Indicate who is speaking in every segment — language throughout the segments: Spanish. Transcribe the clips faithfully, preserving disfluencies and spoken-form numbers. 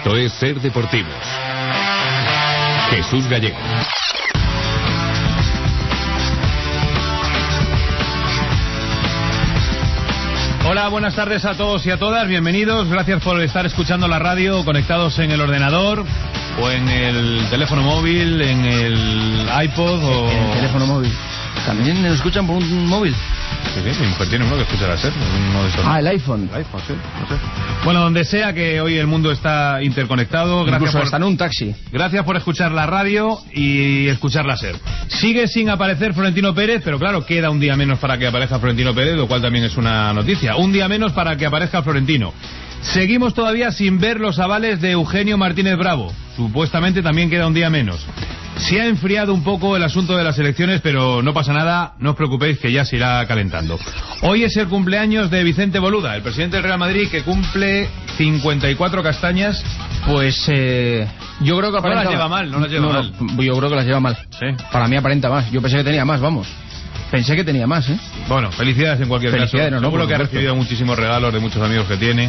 Speaker 1: Esto es Ser Deportivos. Jesús Gallego.
Speaker 2: Hola, buenas tardes a todos y a todas, bienvenidos, gracias por estar escuchando la radio, conectados en el ordenador o en el teléfono móvil, en el iPod o...
Speaker 3: En el teléfono móvil. ¿También nos escuchan por un móvil?
Speaker 2: Sí, sí, mi mujer tiene uno que escucha la SER. Uno de esos.
Speaker 3: Ah, el iPhone.
Speaker 2: El iPhone, sí, no sé. Bueno, donde sea que hoy el mundo está interconectado. Gracias
Speaker 3: Incluso
Speaker 2: por...
Speaker 3: hasta en un taxi.
Speaker 2: Gracias por escuchar la radio y escuchar la SER. Sigue sin aparecer Florentino Pérez, pero claro, queda un día menos para que aparezca Florentino Pérez, lo cual también es una noticia. Un día menos para que aparezca Florentino. Seguimos todavía sin ver los avales de Eugenio Martínez Bravo. Supuestamente también queda un día menos. Se ha enfriado un poco el asunto de las elecciones, pero no pasa nada, no os preocupéis que ya se irá calentando. Hoy es el cumpleaños de Vicente Boluda, el presidente del Real Madrid, que cumple cincuenta y cuatro castañas.
Speaker 3: Pues eh, yo creo que aparenta...
Speaker 2: No las lleva mal, no las lleva
Speaker 3: no,
Speaker 2: mal.
Speaker 3: No, yo creo que las lleva mal.
Speaker 2: Sí.
Speaker 3: Para mí aparenta más. Yo pensé que tenía más, vamos. Pensé que tenía más, ¿eh?
Speaker 2: Bueno, felicidades en cualquier
Speaker 3: felicidades,
Speaker 2: caso.
Speaker 3: No,
Speaker 2: Seguro
Speaker 3: no,
Speaker 2: que ha recibido muchísimos regalos de muchos amigos que tiene.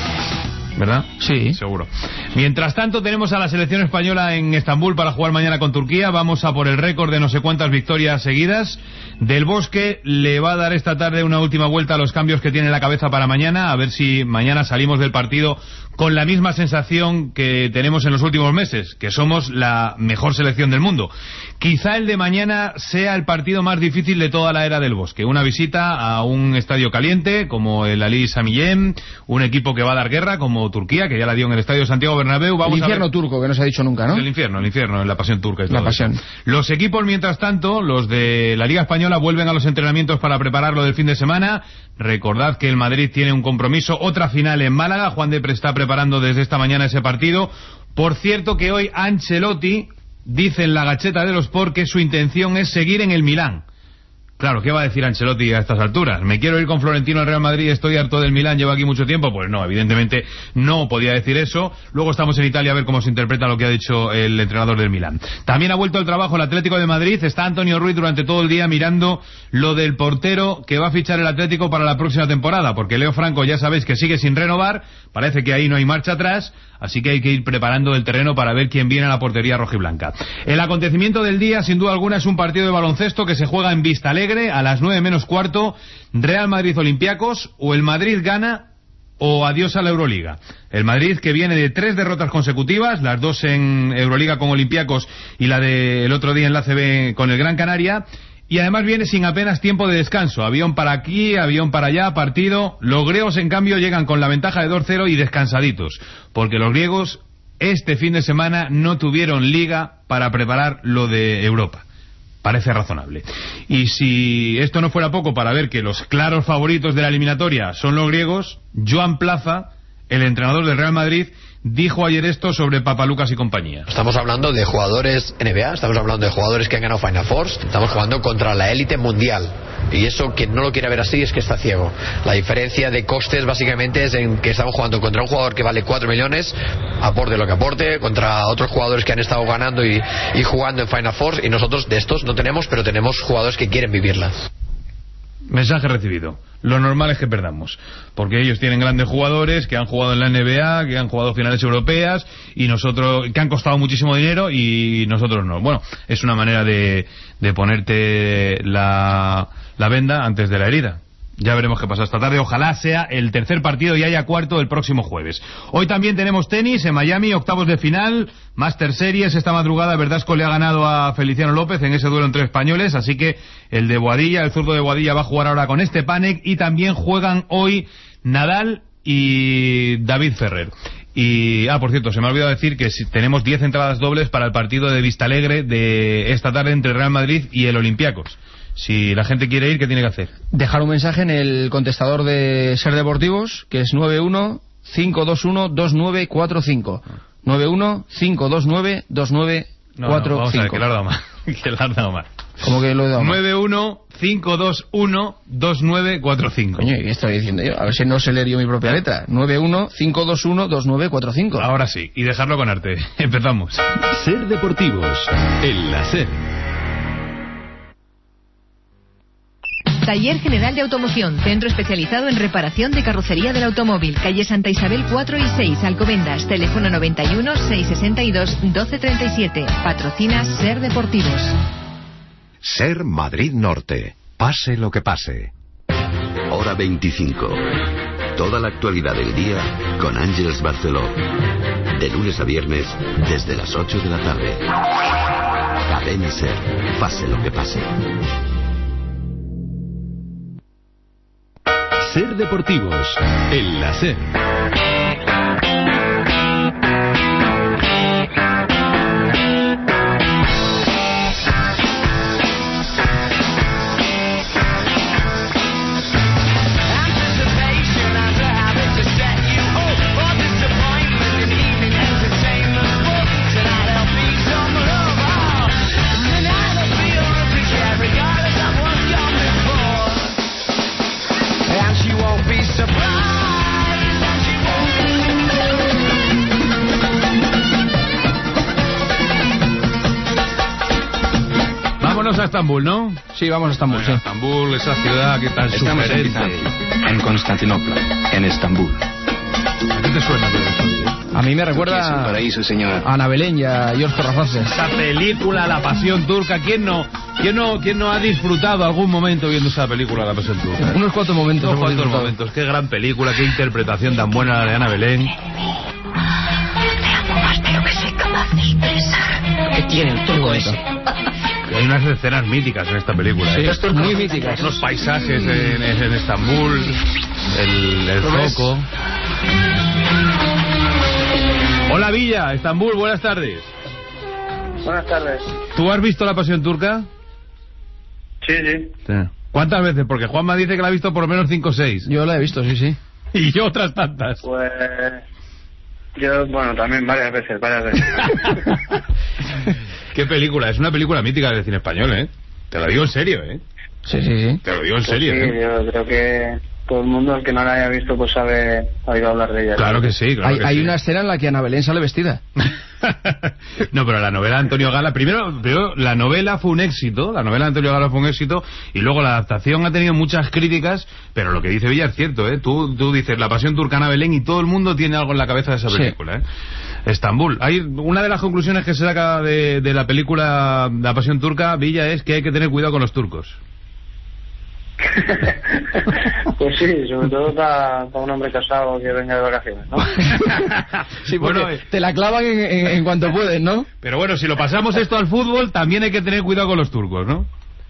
Speaker 2: ¿Verdad?
Speaker 3: Sí.
Speaker 2: Seguro. Mientras tanto, tenemos a la selección española en Estambul para jugar mañana con Turquía. Vamos a por el récord de no sé cuántas victorias seguidas. Del Bosque le va a dar esta tarde una última vuelta a los cambios que tiene en la cabeza para mañana. A ver si mañana salimos del partido con la misma sensación que tenemos en los últimos meses, que somos la mejor selección del mundo. Quizá el de mañana sea el partido más difícil de toda la era del Bosque. Una visita a un estadio caliente como el Ali Sami Yen, un equipo que va a dar guerra como Turquía, que ya la dio en el estadio Santiago Bernabéu. Vamos
Speaker 3: el infierno
Speaker 2: a ver...
Speaker 3: turco, que no se ha dicho nunca, ¿no?
Speaker 2: El infierno, el infierno, la pasión turca. Y todo
Speaker 3: la pasión.
Speaker 2: Eso. Los equipos, mientras tanto, los de la Liga Española vuelven a los entrenamientos para prepararlo del fin de semana. Recordad que el Madrid tiene un compromiso, otra final en Málaga. Juan Depre está preparando desde esta mañana ese partido. Por cierto que hoy Ancelotti dice en la Gacheta de los Sport que su intención es seguir en el Milán. Claro, ¿qué va a decir Ancelotti a estas alturas? ¿Me quiero ir con Florentino al Real Madrid? ¿Estoy harto del Milán? ¿Llevo aquí mucho tiempo? Pues no, evidentemente no podía decir eso. Luego estamos en Italia a ver cómo se interpreta lo que ha dicho el entrenador del Milán. También ha vuelto al trabajo el Atlético de Madrid. Está Antonio Ruiz durante todo el día mirando lo del portero que va a fichar el Atlético para la próxima temporada, porque Leo Franco ya sabéis que sigue sin renovar. Parece que ahí no hay marcha atrás. Así que hay que ir preparando el terreno para ver quién viene a la portería rojiblanca. El acontecimiento del día, sin duda alguna, es un partido de baloncesto que se juega en Vistalegre a las nueve menos cuarto. Real Madrid-Olympiacos, o el Madrid gana o adiós a la Euroliga. El Madrid, que viene de tres derrotas consecutivas, las dos en Euroliga con Olympiacos y la del otro día en la A C B con el Gran Canaria. Y además viene sin apenas tiempo de descanso. Avión para aquí, avión para allá, partido. Los griegos, en cambio, llegan con la ventaja de dos cero y descansaditos. Porque los griegos, este fin de semana, no tuvieron liga para preparar lo de Europa. Parece razonable. Y si esto no fuera poco para ver que los claros favoritos de la eliminatoria son los griegos, Joan Plaza, el entrenador del Real Madrid, dijo ayer esto sobre Papalucas y compañía.
Speaker 4: Estamos hablando de jugadores N B A, estamos hablando de jugadores que han ganado Final Four, estamos jugando contra la élite mundial. Y eso, quien no lo quiere ver así, es que está ciego. La diferencia de costes básicamente es en que estamos jugando contra un jugador que vale cuatro millones, aporte lo que aporte, contra otros jugadores que han estado ganando y, y jugando en Final Four, y nosotros de estos no tenemos, pero tenemos jugadores que quieren vivirlas.
Speaker 2: Mensaje recibido. Lo normal es que perdamos, porque ellos tienen grandes jugadores que han jugado en la N B A, que han jugado finales europeas, y nosotros, que han costado muchísimo dinero, y nosotros no. Bueno, es una manera de, de ponerte la, la venda antes de la herida. Ya veremos qué pasa esta tarde. Ojalá sea el tercer partido y haya cuarto el próximo jueves. Hoy también tenemos tenis en Miami, octavos de final, Master Series. Esta madrugada Verdasco le ha ganado a Feliciano López en ese duelo entre españoles, así que el de Boadilla, el zurdo de Boadilla, va a jugar ahora con Stepanek, y también juegan hoy Nadal y David Ferrer. Y, ah, por cierto, se me ha olvidado decir que si tenemos diez entradas dobles para el partido de Vistalegre de esta tarde entre Real Madrid y el Olympiacos. Si la gente quiere ir, ¿qué tiene que hacer?
Speaker 3: Dejar un mensaje en el contestador de Ser Deportivos, que es nueve uno cinco dos uno dos nueve cuatro cinco. nueve uno cinco dos nueve dos nueve cuatro cinco. No, no, vamos a ver,
Speaker 2: que le has dado mal. Que le has dado mal.
Speaker 3: ¿Cómo que lo he dado mal?
Speaker 2: nueve uno cinco dos uno dos nueve cuatro cinco.
Speaker 3: Coño, ¿qué estoy diciendo yo? A ver si no sé leer yo mi propia letra. nueve uno cinco dos uno dos nueve cuatro cinco.
Speaker 2: Ahora sí, y dejarlo con arte. Empezamos.
Speaker 1: Ser Deportivos, en la SER. Taller General de Automoción, centro especializado en reparación de carrocería del automóvil. Calle Santa Isabel cuatro y seis, Alcobendas. Teléfono noventa y uno, seiscientos sesenta y dos, doce treinta y siete. Patrocina Ser Deportivos.
Speaker 5: Ser Madrid Norte. Pase lo que pase.
Speaker 6: Hora veinticinco. Toda la actualidad del día con Ángeles Barceló. De lunes a viernes, desde las ocho de la tarde. Cadena Ser. Pase lo que pase.
Speaker 7: Ser Deportivos, en la Ser.
Speaker 2: Vámonos a Estambul, ¿no?
Speaker 3: Sí, vamos a Estambul,
Speaker 2: bueno,
Speaker 3: sí.
Speaker 2: Estambul, esa ciudad que tan
Speaker 8: Estamos
Speaker 2: sugerente.
Speaker 8: en, en Constantinopla, en Estambul.
Speaker 2: ¿A qué te suena todo esto?
Speaker 3: A mí me
Speaker 8: Es un
Speaker 3: recuerda
Speaker 8: paraíso, señor.
Speaker 3: a Ana Belén y a George Torrafaces.
Speaker 2: Esa película, La Pasión Turca, ¿quién no, quién no, quién no ha disfrutado algún momento viendo esa película, La Pasión Turca?
Speaker 3: Unos cuantos momentos.
Speaker 2: Unos
Speaker 3: hemos
Speaker 2: cuantos
Speaker 3: disfrutado.
Speaker 2: momentos. Qué gran película, qué interpretación tan buena la de Ana Belén.
Speaker 9: Te amo más de lo que soy capaz de expresar.
Speaker 3: ¿Qué tiene el turco ese?
Speaker 2: Y hay unas escenas míticas en esta película.
Speaker 3: Sí,
Speaker 2: ¿eh?
Speaker 3: muy míticas.
Speaker 2: Los paisajes en, en Estambul, el, el zoco. Hola Villa, Estambul, buenas tardes.
Speaker 10: Buenas tardes.
Speaker 2: ¿Tú has visto La Pasión Turca?
Speaker 10: Sí, sí.
Speaker 2: Sí. ¿Cuántas veces? Porque Juanma dice que la ha visto por lo menos cinco o seis.
Speaker 3: Yo la he visto, sí, sí.
Speaker 2: Y yo otras tantas.
Speaker 10: Pues yo, bueno, también varias veces, varias veces.
Speaker 2: ¿Qué película? Es una película mítica del cine español, ¿eh? Te lo digo en serio, ¿eh?
Speaker 3: Sí, sí, sí.
Speaker 2: Te lo digo en
Speaker 10: Pues
Speaker 2: serio,
Speaker 10: sí,
Speaker 2: ¿eh?
Speaker 10: yo creo que todo el mundo, el que no la haya visto, pues sabe, ha oído hablar de ella.
Speaker 2: Claro que sí, claro
Speaker 3: Hay,
Speaker 2: que
Speaker 3: hay
Speaker 2: sí.
Speaker 3: una escena en la que Ana Belén sale vestida.
Speaker 2: No, pero la novela de Antonio Gala, primero, primero, la novela fue un éxito, la novela de Antonio Gala fue un éxito, y luego la adaptación ha tenido muchas críticas, pero lo que dice Villa es cierto, ¿eh? Tú, tú dices La Pasión Turca, Ana Belén, y todo el mundo tiene algo en la cabeza de esa película, ¿eh? Estambul. Hay una de las conclusiones que se saca de, de la película La Pasión Turca, Villa, es que hay que tener cuidado con los turcos.
Speaker 10: Pues sí, sobre todo para, para un hombre casado que venga de vacaciones, ¿no?
Speaker 3: Sí, porque
Speaker 2: Bueno, eh,
Speaker 3: te la clavan en, en, en cuanto puedes, ¿no?
Speaker 2: Pero bueno, si lo pasamos esto al fútbol, también hay que tener cuidado con los turcos, ¿no?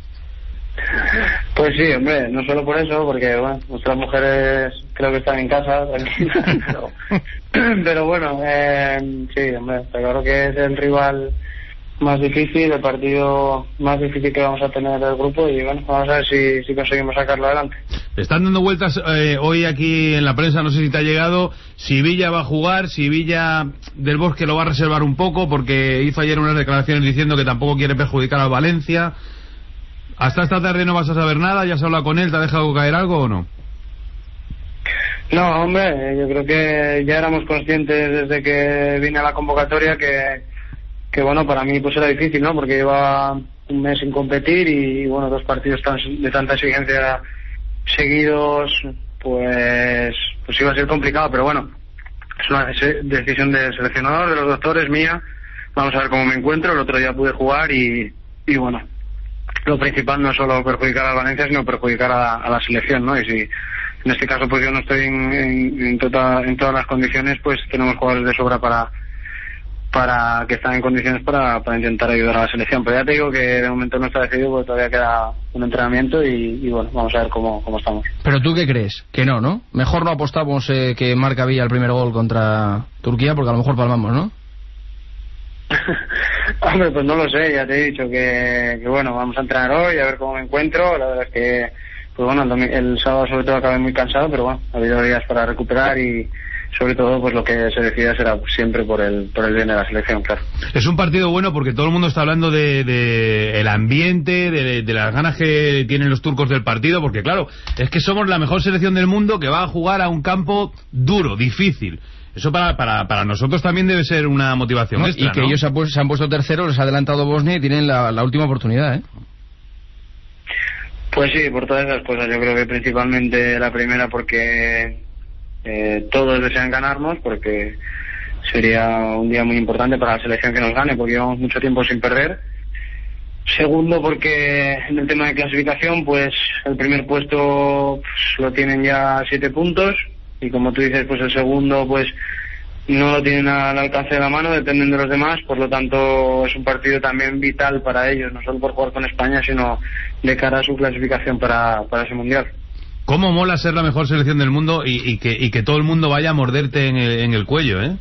Speaker 10: Pues sí, hombre, no solo por eso, porque bueno, nuestras mujeres creo que están en casa, tranquilas, pero, pero bueno, eh, sí, hombre, está claro que es el rival más difícil, el partido más difícil que vamos a tener del grupo, y bueno, vamos a ver si, si conseguimos sacarlo adelante.
Speaker 2: Están dando vueltas eh, hoy aquí en la prensa, no sé si te ha llegado, si Villa va a jugar, si Villa del Bosque lo va a reservar un poco, porque hizo ayer unas declaraciones diciendo que tampoco quiere perjudicar al Valencia. ¿Hasta esta tarde no vas a saber nada? ¿Ya has hablado con él? ¿Te ha dejado caer algo o no?
Speaker 10: No, hombre, yo creo que ya éramos conscientes desde que vine a la convocatoria que, que bueno, para mí pues era difícil, ¿no? Porque llevaba un mes sin competir y, bueno, dos partidos tan, de tanta exigencia seguidos, pues, pues iba a ser complicado, pero bueno, es una decisión del seleccionador, de los doctores, mía. Vamos a ver cómo me encuentro. El otro día pude jugar y, y bueno, lo principal no es solo perjudicar a Valencia, sino perjudicar a, a la selección, ¿no? Y si en este caso pues yo no estoy en, en, en, tota, en todas las condiciones, pues tenemos jugadores de sobra para para que están en condiciones para, para intentar ayudar a la selección. Pero ya te digo que de momento no está decidido porque todavía queda un entrenamiento y, y bueno, vamos a ver cómo, cómo estamos.
Speaker 3: ¿Pero tú qué crees? Que no, ¿no? Mejor no apostamos eh, que marca Villa el primer gol contra Turquía, porque a lo mejor palmamos, ¿no?
Speaker 10: Hombre, pues no lo sé, ya te he dicho que, que bueno, vamos a entrenar hoy, a ver cómo me encuentro. La verdad es que, pues bueno, el, domi- el sábado sobre todo acabé muy cansado, pero bueno, ha habido días para recuperar y sobre todo pues lo que se decida será siempre por el por el bien de la selección, claro.
Speaker 2: Es un partido bueno porque todo el mundo está hablando de, de el ambiente, de, de las ganas que tienen los turcos del partido, porque claro, es que somos la mejor selección del mundo que va a jugar a un campo duro, difícil. Eso para, para, para nosotros también debe ser una motivación
Speaker 3: No,
Speaker 2: extra,
Speaker 3: y que
Speaker 2: ¿no?
Speaker 3: ellos se han, puesto, se han puesto terceros, les ha adelantado Bosnia y tienen la, la última oportunidad, ¿eh?
Speaker 10: Pues sí, por todas esas cosas. Yo creo que principalmente la primera porque eh, todos desean ganarnos, porque sería un día muy importante para la selección que nos gane, porque llevamos mucho tiempo sin perder. Segundo, porque en el tema de clasificación, pues el primer puesto pues, lo tienen ya siete puntos, y como tú dices, pues el segundo pues no lo tienen al alcance de la mano, dependen de los demás. Por lo tanto, es un partido también vital para ellos, no solo por jugar con España, sino de cara a su clasificación para, para ese mundial.
Speaker 2: ¿Cómo mola ser la mejor selección del mundo y, y, que, y que todo el mundo vaya a morderte en el, en el cuello, eh?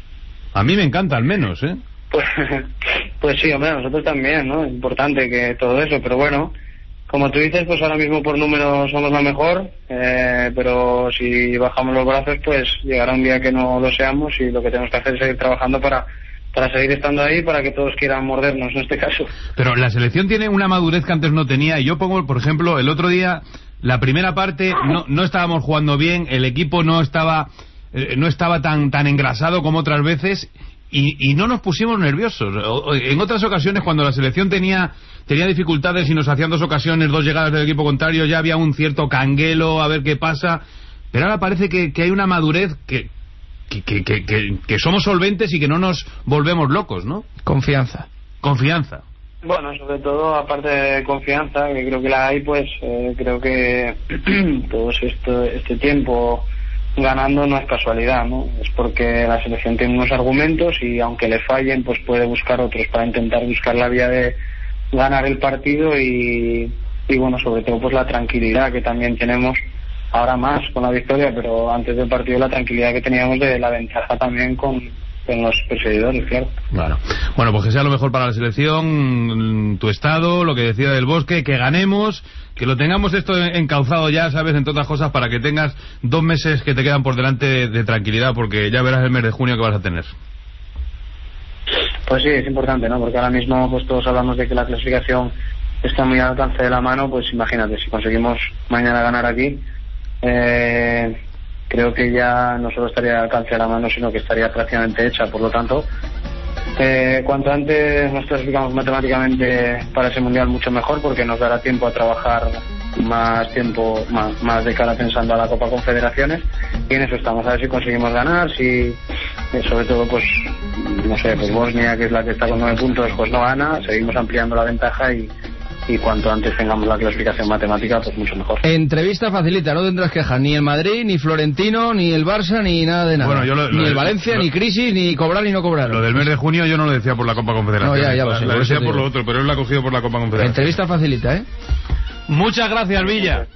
Speaker 2: A mí me encanta, al menos, ¿eh?
Speaker 10: Pues, pues sí, hombre, nosotros también, ¿no? Es importante que todo eso, pero bueno, como tú dices, pues ahora mismo por números somos la mejor, eh, pero si bajamos los brazos, pues llegará un día que no lo seamos, y lo que tenemos que hacer es seguir trabajando para, para seguir estando ahí, para que todos quieran mordernos en este caso.
Speaker 2: Pero la selección tiene una madurez que antes no tenía, y yo pongo, por ejemplo, el otro día, la primera parte, no, no estábamos jugando bien, el equipo no estaba... no estaba tan tan engrasado como otras veces, y, y no nos pusimos nerviosos. En otras ocasiones, cuando la selección tenía tenía dificultades y nos hacían dos ocasiones, dos llegadas del equipo contrario, ya había un cierto canguelo, a ver qué pasa, pero ahora parece que, que hay una madurez que que, que, que, que que somos solventes y que no nos volvemos locos, ¿no?
Speaker 3: Confianza.
Speaker 2: Confianza.
Speaker 10: Bueno, sobre todo, aparte de confianza, que creo que la hay, pues eh, creo que todo esto, este tiempo ganando no es casualidad, ¿no? Es porque la selección tiene unos argumentos, y aunque le fallen, pues puede buscar otros para intentar buscar la vía de ganar el partido, y, y bueno, sobre todo pues la tranquilidad que también tenemos ahora más con la victoria, pero antes del partido la tranquilidad que teníamos de la ventaja también con, con los perseguidores, claro.
Speaker 2: Claro. Bueno, pues que sea lo mejor para la selección, tu estado, lo que decía del Bosque, que ganemos, que lo tengamos esto encauzado ya, sabes, entre otras cosas, para que tengas dos meses que te quedan por delante de, de tranquilidad, porque ya verás el mes de junio que vas a tener.
Speaker 10: Pues sí, es importante, ¿no? Porque ahora mismo pues todos hablamos de que la clasificación está muy al alcance de la mano. Pues imagínate, si conseguimos mañana ganar aquí, eh, creo que ya no solo estaría al alcance de la mano, sino que estaría prácticamente hecha. Por lo tanto, eh, cuanto antes nos clasificamos matemáticamente para ese mundial, mucho mejor, porque nos dará tiempo a trabajar más tiempo, más, más de cara pensando a la Copa Confederaciones, y en eso estamos. A ver si conseguimos ganar, si eh, sobre todo pues no sé, pues Bosnia, que es la que está con nueve puntos, pues no gana, seguimos ampliando la ventaja, y y cuanto antes tengamos la clasificación matemática, pues mucho mejor.
Speaker 3: Entrevista facilita, no tendrás quejas, ni el Madrid, ni Florentino, ni el Barça, ni nada de nada.
Speaker 2: Bueno, yo lo,
Speaker 3: ni
Speaker 2: lo,
Speaker 3: el Valencia,
Speaker 2: lo,
Speaker 3: ni crisis, ni cobrar ni no cobrar.
Speaker 2: Lo del mes de junio yo no lo decía por la Copa Confederación.
Speaker 3: No, ya, ya lo sé.
Speaker 2: Lo decía por lo otro, pero él lo ha cogido por la Copa Confederación.
Speaker 3: Entrevista facilita, ¿eh?
Speaker 2: Muchas gracias, Villa.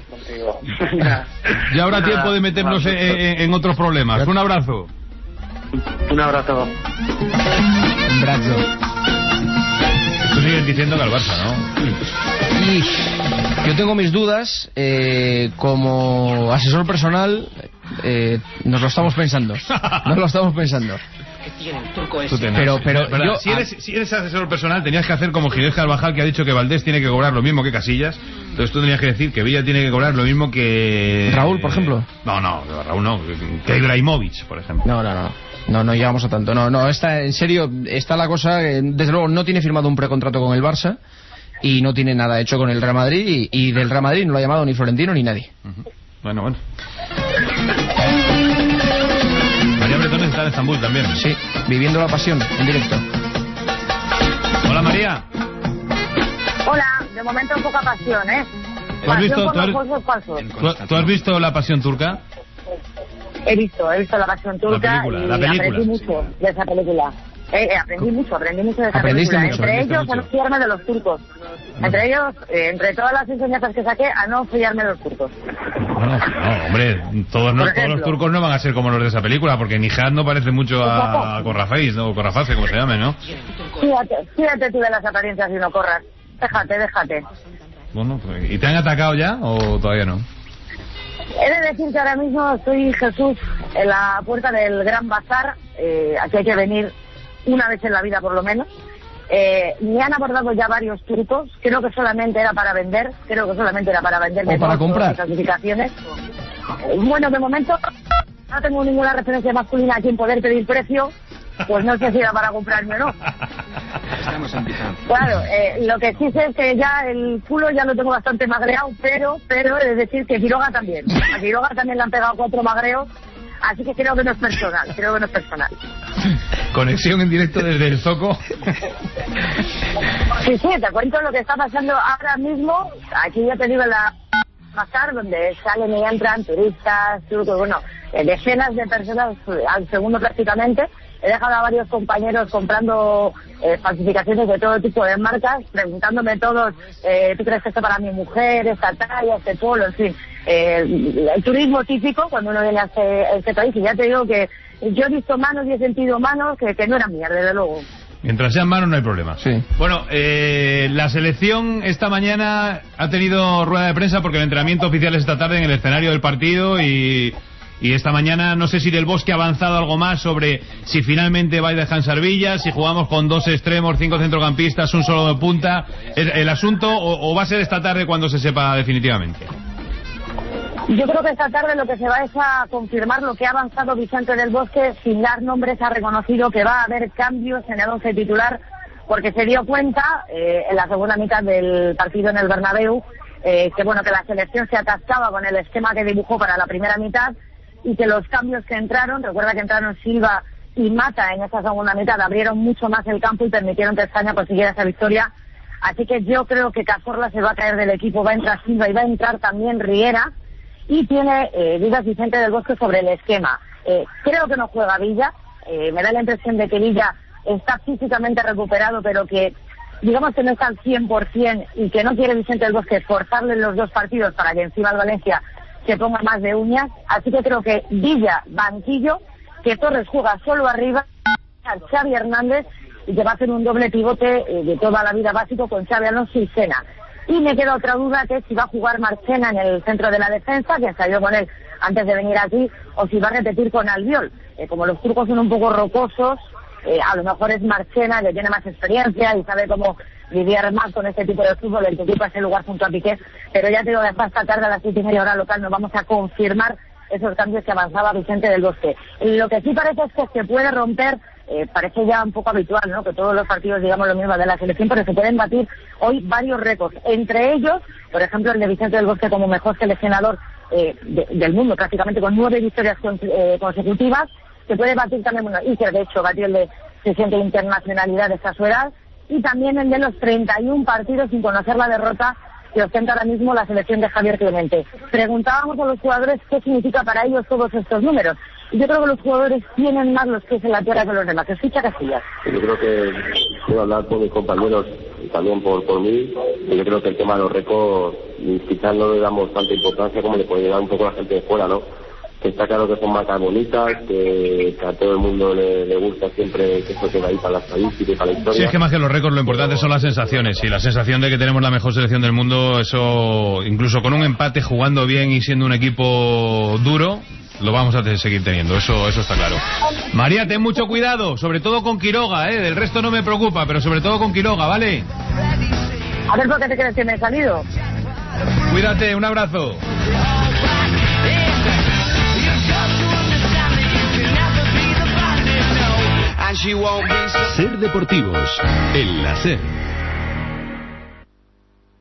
Speaker 2: Ya habrá tiempo de meternos en, en, en otros problemas. Un abrazo.
Speaker 10: Un abrazo.
Speaker 3: Un abrazo.
Speaker 2: Tú sigues diciendo que al Barça, ¿no?
Speaker 3: Y yo tengo mis dudas, eh, como asesor personal, eh, nos lo estamos pensando. Nos lo estamos pensando. Pero, pero
Speaker 2: ¿verdad?
Speaker 3: yo,
Speaker 2: si, eres, si eres asesor personal, tenías que hacer como Ginés Carvajal, que ha dicho que Valdés tiene que cobrar lo mismo que Casillas. Entonces tú tenías que decir que Villa tiene que cobrar lo mismo que
Speaker 3: Raúl, por ejemplo.
Speaker 2: No, no, Raúl no, que Ibrahimovic, por ejemplo.
Speaker 3: No, no, no. No, no llegamos a tanto. No, no, está, en serio, está la cosa. Desde luego no tiene firmado un precontrato con el Barça y no tiene nada hecho con el Real Madrid, y, y del Real Madrid no lo ha llamado ni Florentino ni nadie.
Speaker 2: Uh-huh. Bueno, bueno. María Bretones está en Estambul también.
Speaker 3: Sí, viviendo la pasión en directo.
Speaker 2: Hola, María.
Speaker 11: Hola, de momento poca pasión, ¿eh?
Speaker 2: ¿Tú has, visto,
Speaker 11: tú, has,
Speaker 2: ¿tú, ¿Tú has visto La Pasión Turca?
Speaker 11: He visto, he visto La Pasión Turca,
Speaker 2: la película,
Speaker 11: y
Speaker 2: la película,
Speaker 11: aprendí mucho
Speaker 2: sí.
Speaker 11: de esa película. Eh, eh, aprendí mucho, aprendí mucho de esa
Speaker 3: Aprendiste
Speaker 11: película.
Speaker 3: Mucho,
Speaker 11: entre ellos,
Speaker 3: mucho.
Speaker 11: a no fiarme de los turcos. Entre ellos, eh, entre todas las enseñanzas que saqué, a no fiarme de los turcos.
Speaker 2: Bueno, no, hombre, todos, no, todos los turcos no van a ser como los de esa película, porque Nijad no parece mucho a, a Corrafeis, ¿no? O Corraface, como se llame, ¿no?
Speaker 11: Fíjate, fíjate tú de las apariencias y no corras. Déjate, déjate.
Speaker 2: Bueno, ¿y te han atacado ya o todavía no?
Speaker 11: He de decir que ahora mismo estoy, Jesús, en la puerta del Gran Bazar. Eh, aquí hay que venir una vez en la vida por lo menos. Eh, me han abordado ya varios turcos. Creo que solamente era para vender. Creo que solamente era para vender.
Speaker 3: O para comprar.
Speaker 11: Clasificaciones. Eh, bueno, de momento no tengo ninguna referencia masculina a quien poder pedir precio. Pues no sé si era para comprarme o no. Claro, eh, lo que sí sé es que ya el culo ya lo tengo bastante magreado, pero pero es decir que Quiroga también. A Quiroga también le han pegado cuatro magreos, así que creo que no es personal, creo que no es personal.
Speaker 2: Conexión en directo desde el Zoco.
Speaker 11: Sí, sí, te cuento lo que está pasando ahora mismo. Aquí ya te digo en la Bazar, donde salen y entran turistas, turcos, bueno, eh, decenas de personas al segundo prácticamente. He dejado a varios compañeros comprando eh, falsificaciones de todo tipo de marcas, preguntándome todos, eh, ¿tú crees que esto para mi mujer, esta talla, este polo, en fin? Eh, el turismo típico cuando uno viene a este, a este país, y ya te digo que yo he visto manos y he sentido manos que, que no eran mías, desde luego.
Speaker 2: Mientras sean manos no hay problema.
Speaker 3: Sí.
Speaker 2: Bueno, eh, la selección esta mañana ha tenido rueda de prensa porque el entrenamiento oficial es esta tarde en el escenario del partido y... Y esta mañana no sé si Del Bosque ha avanzado algo más sobre si finalmente va a dejar Sarvilla, si jugamos con dos extremos, cinco centrocampistas, un solo de punta. ¿El, el asunto o, o va a ser esta tarde cuando se sepa definitivamente?
Speaker 11: Yo creo que esta tarde lo que se va es a confirmar lo que ha avanzado Vicente Del Bosque. Sin dar nombres, ha reconocido que va a haber cambios en el once titular porque se dio cuenta eh, en la segunda mitad del partido en el Bernabéu eh, que bueno que la selección se atascaba con el esquema que dibujó para la primera mitad y que los cambios que entraron, recuerda que entraron Silva y Mata en esa segunda mitad, abrieron mucho más el campo y permitieron que España consiguiera esa victoria. Así que yo creo que Cazorla se va a caer del equipo, va a entrar Silva y va a entrar también Riera, y tiene eh, dudas Vicente Del Bosque sobre el esquema. Eh, creo que no juega Villa, eh, me da la impresión de que Villa está físicamente recuperado, pero que digamos que no está al cien por ciento y que no quiere Vicente Del Bosque forzarle en los dos partidos para que encima el Valencia se ponga más de uñas, así que creo que Villa, banquillo, que Torres juega solo arriba, Xavi Hernández, y que va a hacer un doble pivote eh, de toda la vida básico con Xavi Alonso y Sena. Y me queda otra duda, que es si va a jugar Marchena en el centro de la defensa, que salió con él antes de venir aquí, o si va a repetir con Albiol. Eh, como los turcos son un poco rocosos, eh, a lo mejor es Marchena, que tiene más experiencia y sabe cómo lidiar más con este tipo de fútbol, el que ocupa ese lugar junto a Piqué, pero ya te digo, hasta esta tarde a las siete y media hora local nos vamos a confirmar esos cambios que avanzaba Vicente Del Bosque. Lo que sí parece es que se puede romper, eh, parece ya un poco habitual, ¿no?, que todos los partidos digamos lo mismo de la selección, pero se pueden batir hoy varios récords, entre ellos, por ejemplo, el de Vicente Del Bosque como mejor seleccionador eh, de, del mundo, prácticamente con nueve victorias con, eh, consecutivas. Se puede batir también, bueno, Iker de hecho batió el de sesenta internacionalidades a su edad, y también el de los treinta y uno partidos sin conocer la derrota que ostenta ahora mismo la selección de Javier Clemente. Preguntábamos a los jugadores qué significa para ellos todos estos números, y yo creo que los jugadores tienen más los pies en la tierra que los demás. Escucha Casillas.
Speaker 12: Yo creo que puedo hablar por mis compañeros y también por, por mí, y yo creo que el tema de los récords quizás no le damos tanta importancia como le puede dar un poco a la gente de fuera, ¿no? Que está claro que son marcas bonitas, que, que a todo el mundo le, le gusta siempre que eso queda ahí para la estadística y para la historia.
Speaker 2: Sí, es que más que los récords lo importante son las sensaciones, y la sensación de que tenemos la mejor selección del mundo, eso incluso con un empate, jugando bien y siendo un equipo duro, lo vamos a seguir teniendo, eso eso está claro. María, ten mucho cuidado, sobre todo con Quiroga, ¿eh? Del resto no me preocupa, pero sobre todo con Quiroga, ¿vale?
Speaker 11: A ver, ¿por qué te crees que me he salido?
Speaker 2: Cuídate, un abrazo.
Speaker 7: Ser Deportivos, en la SER.